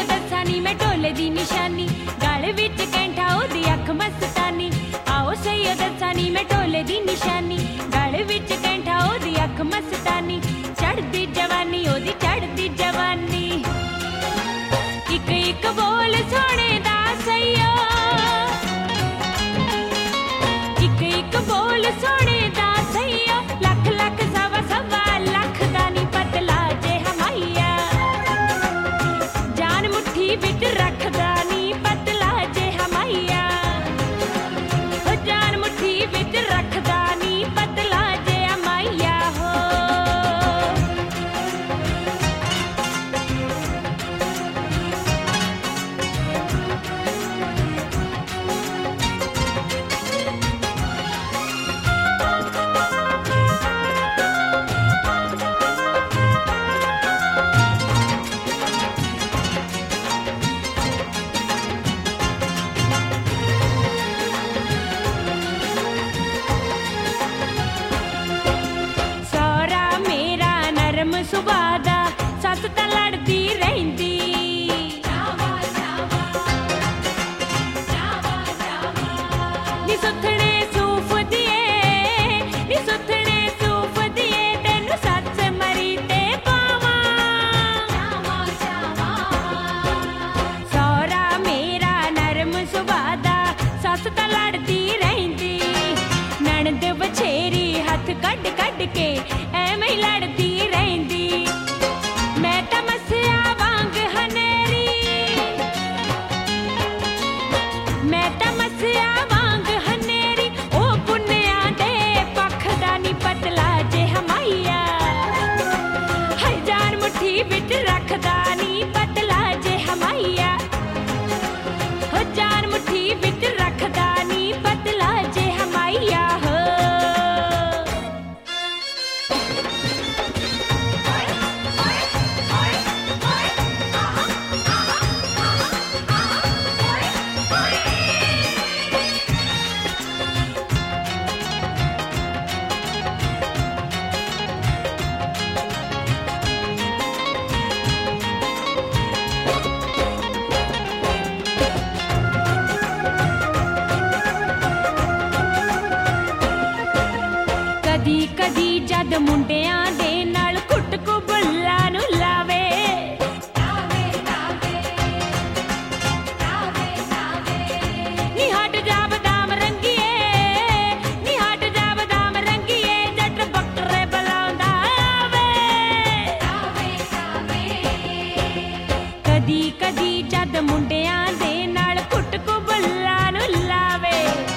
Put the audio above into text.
दसा नी मैं ढोले दी निशानी, गल विच कैंठा ओदी अख मस्तानी। आओ सही दसा नी मैं ढोले दी निशानी, गल विच कैंठा ओदी अख मस्तानी। चढ़दी जवानी ओदी चढ़दी जवानी, इक इक बोल सोने दा सईयो, इक इक बोल सोने दा सईयो। लख लख सवा सवा लख दा नी पतला जे हमाइया, जान मुट्ठी विच रखदा नी पतला जे हमाइया। ओ जान मुट्ठी विच रखदा नी पतला जे हमाइया हो। सुभाऽ दा सस तां लड़दी रहिंदी, नी सुथणे सूफ दिए, नी सुथणे सूफ दिए, तैनूं सच मरी ते पावां। सौरा मेरा नरम सुभाऽ दा सस तां लड़दी रहिंदी, नणद बछेरी हथ कढ कढ के ऐवें ही लड़दी रहिंदी। मैं तां मस्सिया वांग हनेरी, मैं तां मस्सिया वांग हनेरी। ओ पुन्निया दे पख दा नी पतला जे हमाइया, हर जान मुट्ठी विच रखदा नी पतला जे हमाइया। हो जान मुट्ठी विच रखदा नी पतला जे हमाइया हो। कदी कदी जद मुंडियां दे नाल घुट को बुल्ला नूं लावे, नी हट जा बदाम रंगीए, नी हट जा बदाम रंगीए, जट बकरे बुलाउंदा आवे। कदी कदी जद मुंडियां दे नाल घुट को बुल्ला नूं लावे,